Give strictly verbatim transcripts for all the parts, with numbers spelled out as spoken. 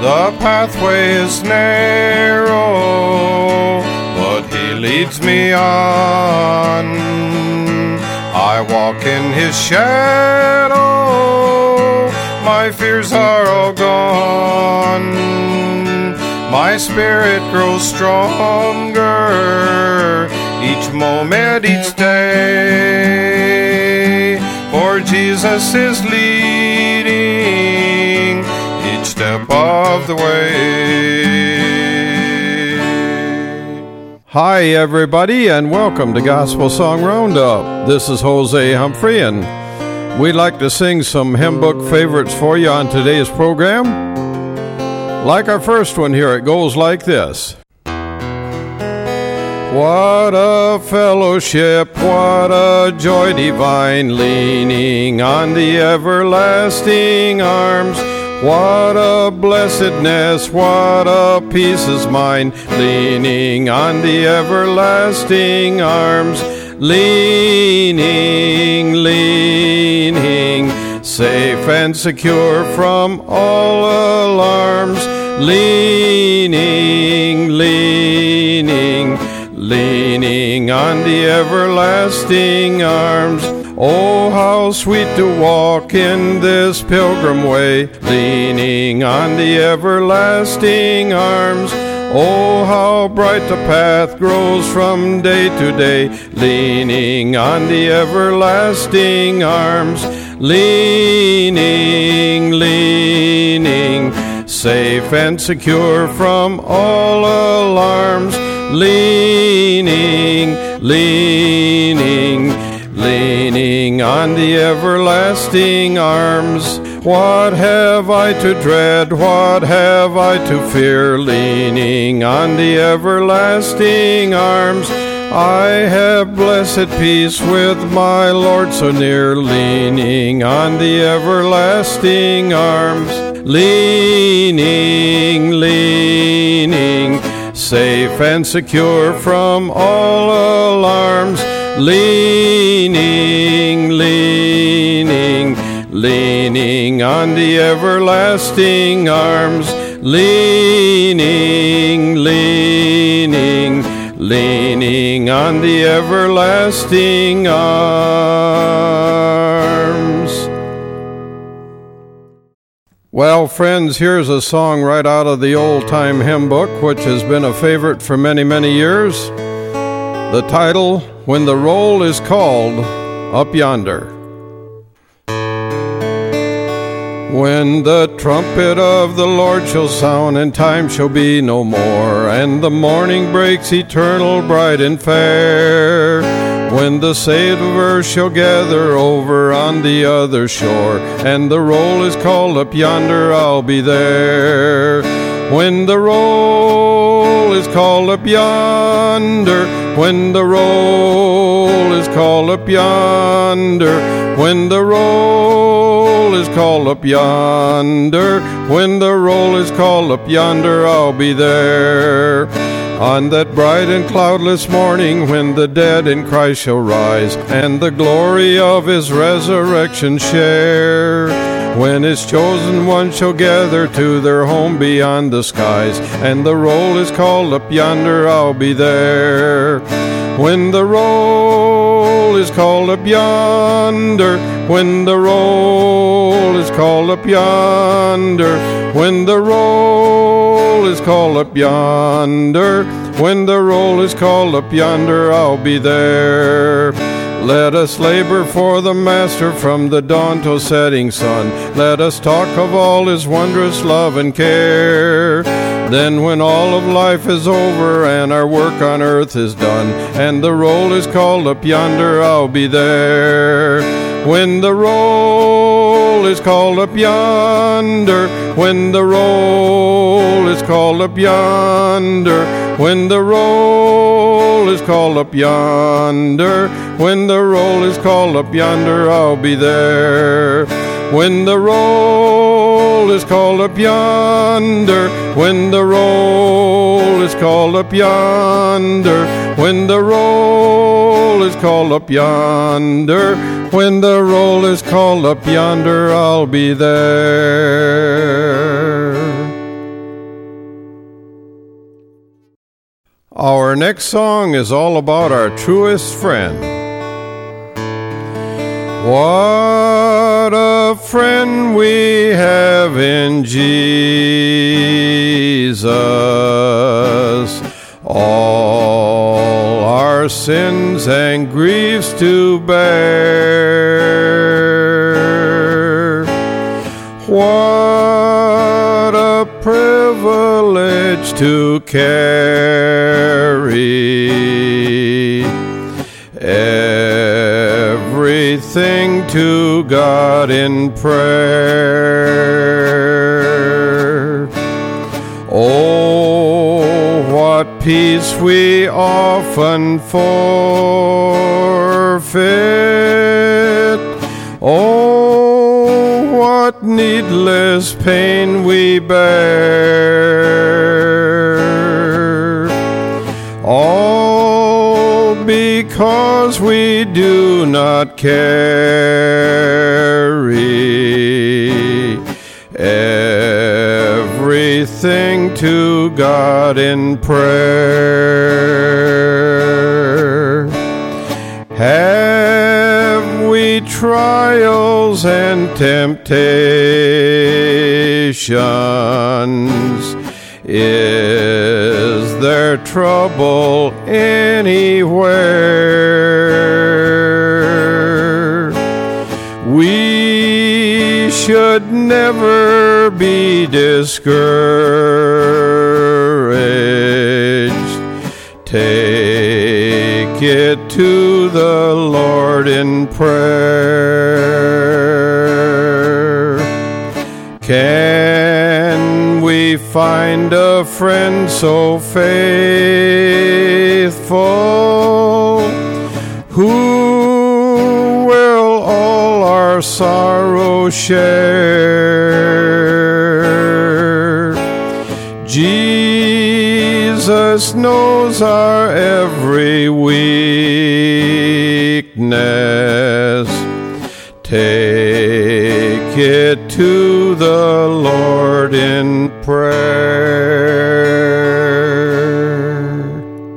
The pathway is narrow, but He leads me on. I walk in His shadow, my fears are all gone. My spirit grows stronger each moment, each day. For Jesus is leading each step of the way. Hi, everybody, and welcome to Gospel Song Roundup. This is Jose Humphrey, and we'd like to sing some hymn book favorites for you on today's program. Like our first one here, it goes like this. What a fellowship, what a joy divine, leaning on the everlasting arms. What a blessedness, what a peace is mine, leaning on the everlasting arms. Leaning, leaning, safe and secure from all alarms. Leaning, leaning, leaning on the everlasting arms. Oh, how sweet to walk in this pilgrim way, leaning on the everlasting arms. Oh, how bright the path grows from day to day, leaning on the everlasting arms. Leaning, leaning, safe and secure from all alarms. Leaning, leaning, leaning on the everlasting arms. What have I to dread? What have I to fear? Leaning on the everlasting arms. I have blessed peace with my Lord so near, leaning on the everlasting arms. Leaning, leaning, safe and secure from all alarms. Leaning, leaning, leaning on the everlasting arms. Leaning, leaning, leaning on the everlasting arms. Well, friends, here's a song right out of the old-time hymn book, which has been a favorite for many, many years. The title, When the Roll is Called Up Yonder. When the trumpet of the Lord shall sound, and time shall be no more, and the morning breaks eternal, bright and fair, when the saved of earth shall gather over on the other shore, and the roll is called up yonder, I'll be there. When the roll is called up yonder, when the roll is called up yonder, when the roll is called up yonder, when the roll is called up yonder, I'll be there. On that bright and cloudless morning, when the dead in Christ shall rise, and the glory of His resurrection share, when His chosen ones shall gather to their home beyond the skies, and the roll is called up yonder, I'll be there. When the roll is called up yonder, when the roll is called up yonder, when the roll is called up yonder, when the roll is called up yonder, I'll be there. Let us labor for the Master from the dawn till setting sun. Let us talk of all His wondrous love and care. Then when all of life is over and our work on earth is done, and the roll is called up yonder, I'll be there. When the roll is called up yonder, when the roll is called up yonder, when the roll is called up yonder, when the roll is called up yonder, I'll be there. When the roll is called up yonder, when the roll is called up yonder, when the roll is called up yonder, when the roll is called up yonder, I'll be there. next song is all about our truest friend. What a friend we have in Jesus. All our sins and griefs to bear. What a privilege to carry everything to God in prayer. Oh, what peace we often forfeit. Oh, what needless pain we bear. All because we do not carry everything to God in prayer. Have we trials and temptations? Is there trouble anywhere? We should never be discouraged. Take it to the Lord in prayer. Can we find a friend so faithful, who will all our sorrow share? Jesus knows our every weakness. Take it to the Lord in prayer.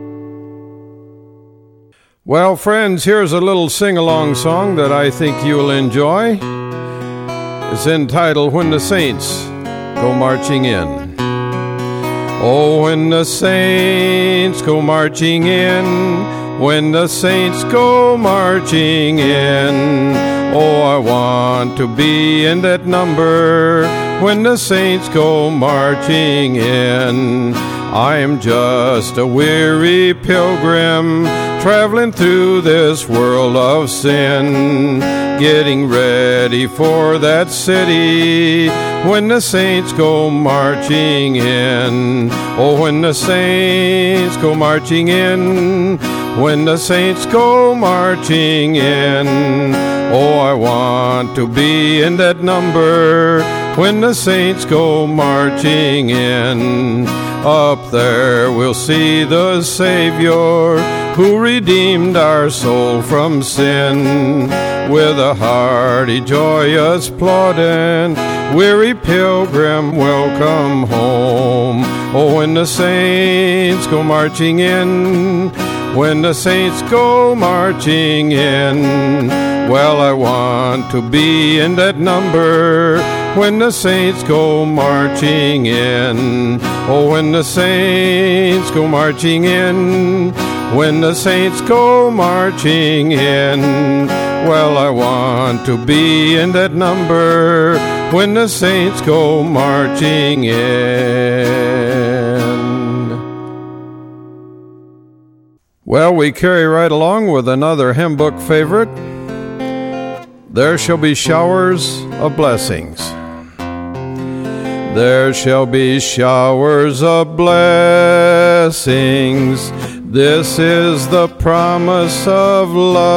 Well, friends, here's a little sing-along song that I think you'll enjoy. It's entitled, When the Saints Go Marching In. Oh, when the saints go marching in, when the saints go marching in, oh, I want to be in that number when the saints go marching in. I am just a weary pilgrim traveling through this world of sin, getting ready for that city when the saints go marching in. Oh, when the saints go marching in, when the saints go marching in, oh, I want to be in that number when the saints go marching in. Up there we'll see the Savior who redeemed our soul from sin. With a hearty, joyous plauding, weary pilgrim, welcome home. Oh, when the saints go marching in, when the saints go marching in, well, I want to be in that number when the saints go marching in. Oh, when the saints go marching in, when the saints go marching in, well, I want to be in that number when the saints go marching in. Well, we carry right along with another hymn book favorite. There shall be showers of blessings. There shall be showers of blessings. This is the promise of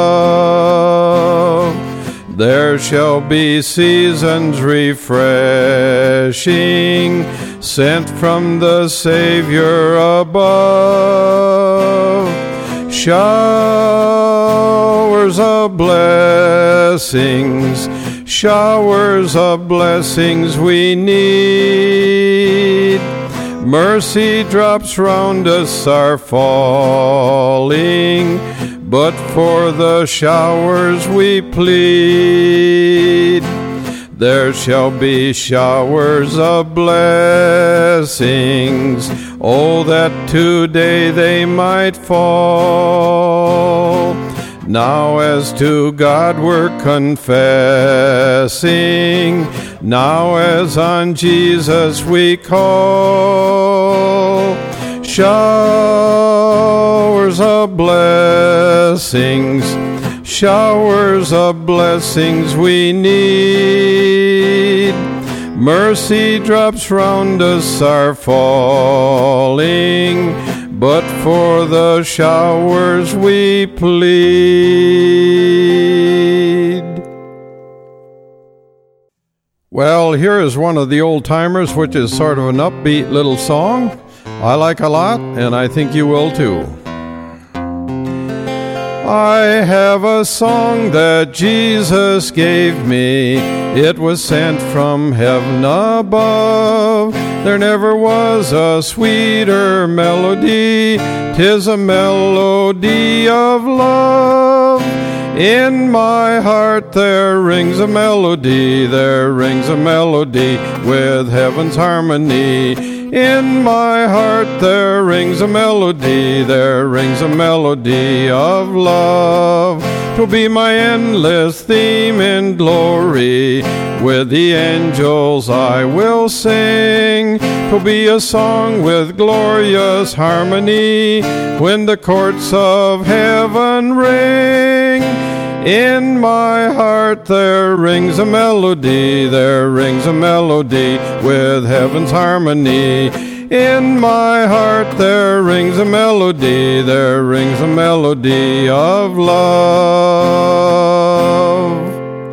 love. There shall be seasons refreshing, sent from the Savior above. Showers of blessings, showers of blessings we need. Mercy drops round us are falling, but for the showers we plead. There shall be showers of blessings, oh, that today they might fall. Now as to God we're confessing, now as on Jesus we call. Showers of blessings, showers of blessings we need. Mercy drops round us are falling, but for the showers we plead. Well, here is one of the old timers, which is sort of an upbeat little song I like a lot, and I think you will too. I have a song that Jesus gave me. It was sent from heaven above. There never was a sweeter melody. 'Tis a melody of love. In my heart there rings a melody. There rings a melody with heaven's harmony. In my heart there rings a melody, there rings a melody of love. 'Twill be my endless theme in glory, with the angels I will sing. 'Twill be a song with glorious harmony, when the courts of heaven ring. In my heart there rings a melody, there rings a melody with heaven's harmony. In my heart there rings a melody, there rings a melody of love.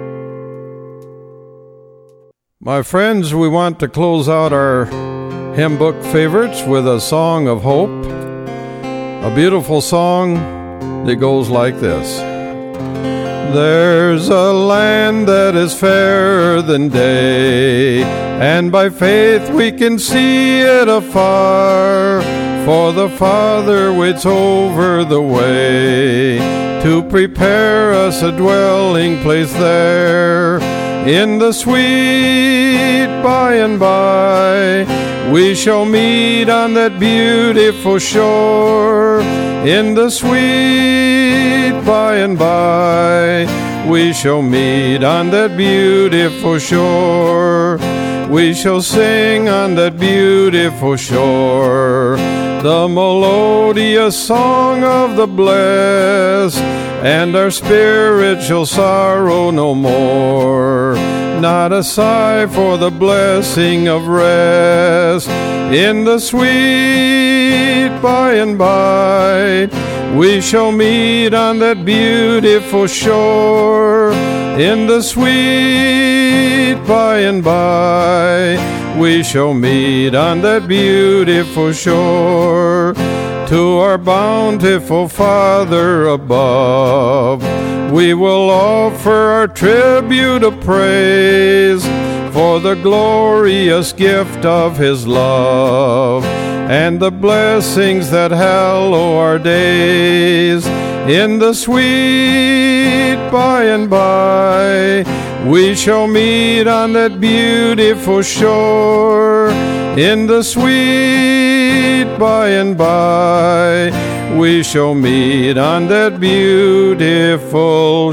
My friends, we want to close out our hymn book favorites with a song of hope, a beautiful song that goes like this. There's a land that is fairer than day, and by faith we can see it afar, for the Father waits over the way to prepare us a dwelling place there. In the sweet by and by we shall meet on that beautiful shore. In the sweet by and by we shall meet on that beautiful shore. We shall sing on that beautiful shore the melodious song of the blessed, and our spirit shall sorrow no more. Not a sigh for the blessing of rest. In the sweet by and by we shall meet on that beautiful shore. In the sweet by and by we shall meet on that beautiful shore. To our bountiful Father above we will offer our tribute of praise, for the glorious gift of His love and the blessings that hallow our days. In the sweet by and by we shall meet on that beautiful shore. In the sweet by and by we shall meet on that beautiful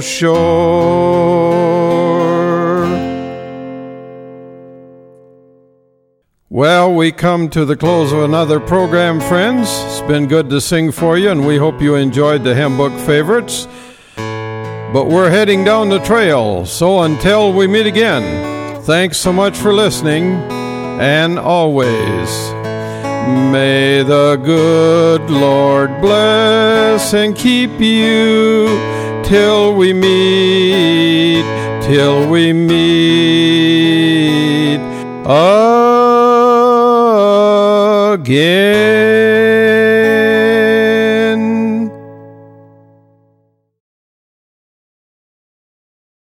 shore. Well, we come to the close of another program, friends. It's been good to sing for you, and we hope you enjoyed the hymn book favorites. But we're heading down the trail, so until we meet again, thanks so much for listening, and always, may the good Lord bless and keep you till we meet, till we meet. Uh,